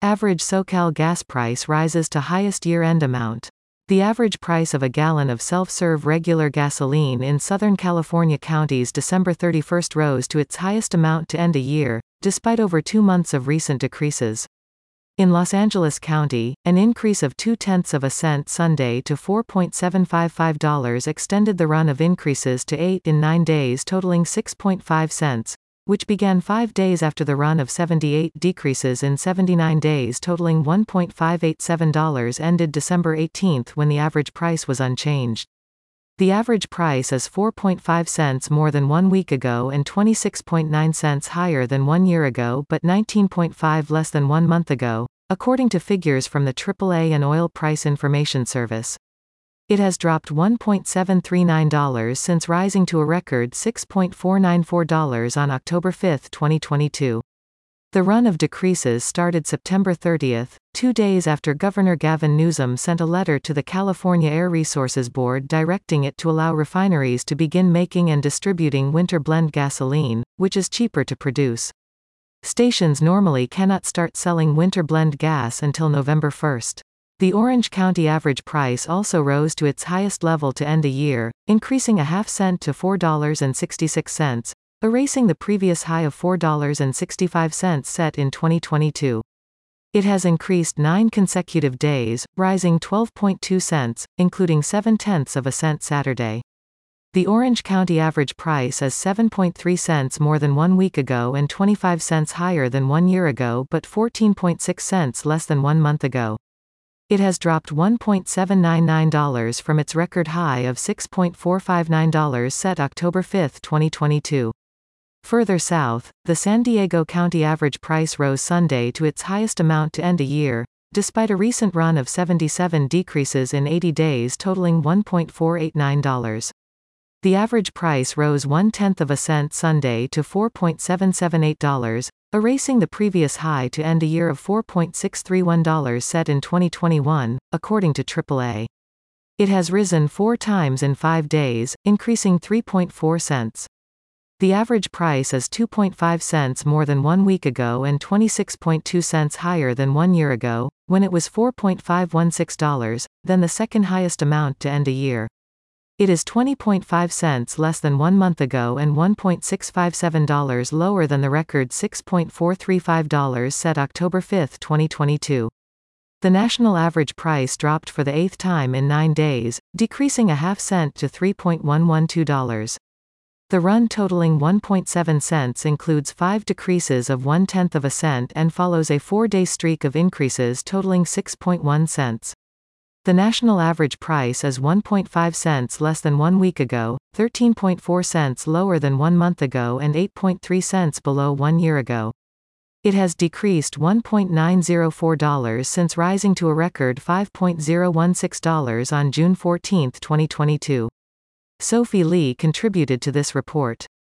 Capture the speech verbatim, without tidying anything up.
Average SoCal gas price rises to highest year-end amount. The average price of a gallon of self-serve regular gasoline in Southern California counties December thirty-first rose to its highest amount to end a year, despite over two months of recent decreases. In Los Angeles County, an increase of two-tenths of a cent Sunday to four point seven five five dollars extended the run of increases to eight in nine days totaling six point five cents, which began five days after the run of seventy-eight decreases in seventy-nine days totaling one point five eight seven dollars ended December eighteenth when the average price was unchanged. The average price is four point five cents more than one week ago and twenty-six point nine cents higher than one year ago but nineteen point five less than one month ago, according to figures from the triple A and Oil Price Information Service. It has dropped one point seven three nine dollars since rising to a record six point four nine four dollars on October fifth, twenty twenty-two. The run of decreases started September thirtieth, two days after Governor Gavin Newsom sent a letter to the California Air Resources Board directing it to allow refineries to begin making and distributing winter blend gasoline, which is cheaper to produce. Stations normally cannot start selling winter blend gas until November first. The Orange County average price also rose to its highest level to end a year, increasing a half cent to four dollars and sixty-six cents, erasing the previous high of four dollars and sixty-five cents set in twenty twenty-two. It has increased nine consecutive days, rising twelve point two cents, including seven-tenths of a cent Saturday. The Orange County average price is seven point three cents more than one week ago and twenty-five cents higher than one year ago but fourteen point six cents less than one month ago. It has dropped one point seven nine nine dollars from its record high of six point four five nine dollars set October fifth, twenty twenty-two. Further south, the San Diego County average price rose Sunday to its highest amount to end a year, despite a recent run of seventy-seven decreases in eighty days totaling one point four eight nine dollars. The average price rose one-tenth of a cent Sunday to four point seven seven eight dollars, erasing the previous high to end a year of four point six three one dollars set in twenty twenty-one, according to triple A. It has risen four times in five days, increasing three point four cents. The average price is two point five cents more than one week ago and twenty-six point two cents higher than one year ago, when it was four point five one six dollars, then the second highest amount to end a year. It is twenty point five cents less than one month ago and one point six five seven dollars lower than the record six point four three five dollars set October fifth, twenty twenty-two. The national average price dropped for the eighth time in nine days, decreasing a half cent to three point one one two dollars. The run totaling one point seven cents includes five decreases of one-tenth of a cent and follows a four-day streak of increases totaling six point one cents. The national average price is one point five cents less than one week ago, thirteen point four cents lower than one month ago and eight point three cents below one year ago. It has decreased one point nine zero four dollars since rising to a record five point zero one six dollars on June fourteenth, twenty twenty-two. Sophie Lee contributed to this report.